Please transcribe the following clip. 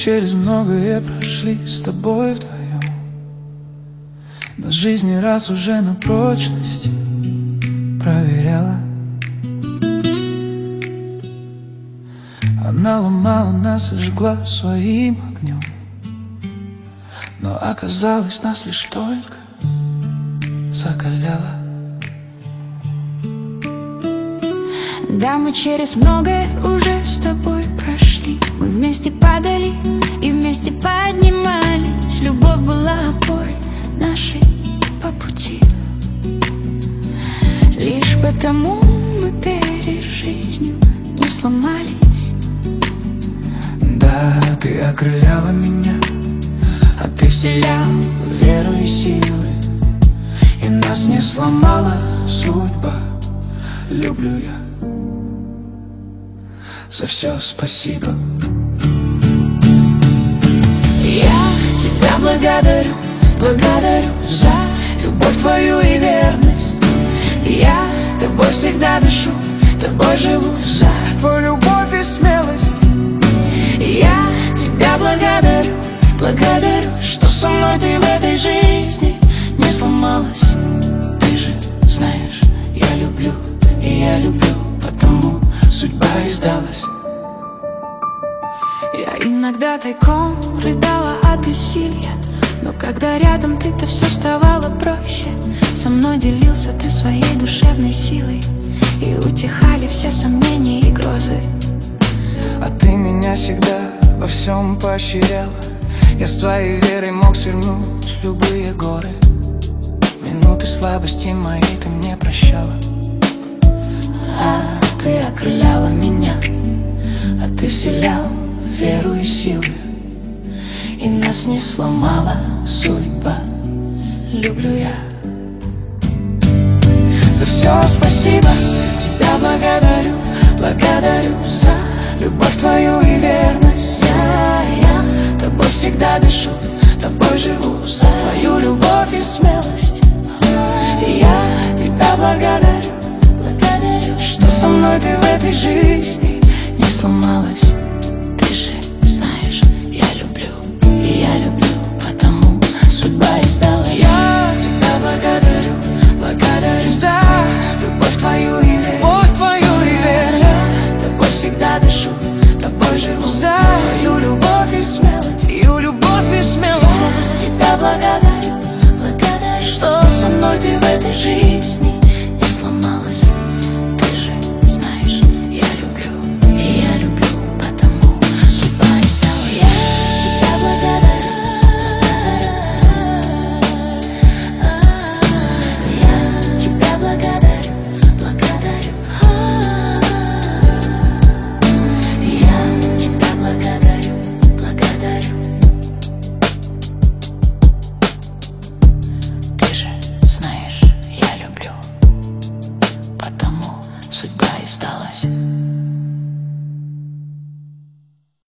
через многое прошли с тобой вдвоем. Нас жизнь не раз уже на прочность проверяла. Она ломала нас и жгла своим огнем, но оказалось, нас лишь только закаляла. Да, мы через многое уже с тобой прошли. Мы вместе падали и вместе поднимались. Любовь была опорой нашей по пути. Лишь потому мы перед жизнью не сломались. Да, ты окрыляла меня, а ты вселял веру и силы, и нас не сломала судьба. Люблю я. За все спасибо. Я тебя благодарю, благодарю за любовь твою и верность. Я тобой всегда дышу, тобой живу, за твою любовь и смелость. Я тебя благодарю, благодарю, что со мной ты в этой жизни не сломалась. Ты же знаешь, я люблю, и я люблю, потому судьба и сдалась. Я иногда тайком рыдала от бессилия, но когда рядом ты, то все ставало проще. Со мной делился ты своей душевной силой, и утихали все сомнения и грозы. А ты меня всегда во всем поощряла. Я с твоей верой мог свернуть любые горы. Минуты слабости мои ты мне прощала. А ты окрыляла меня, а ты вселял веру и силы, и нас не сломала судьба. Люблю я. За все спасибо, тебя благодарю, благодарю за любовь твою и верность. Я тобой всегда дышу, тобой живу, за твою любовь и смелость. Я тебя благодарю, благодарю, что со мной ты в этой жизни не сломалась. Ты же знаешь, я люблю, и я люблю, потому судьба и сдалась. Я тебя благодарю, благодарю за любовь твою и верность. Я тобой всегда дышу, тобой живу, за твою любовь и смелость. Я тебя благодарю, благодарю, что со мной ты в этой жизни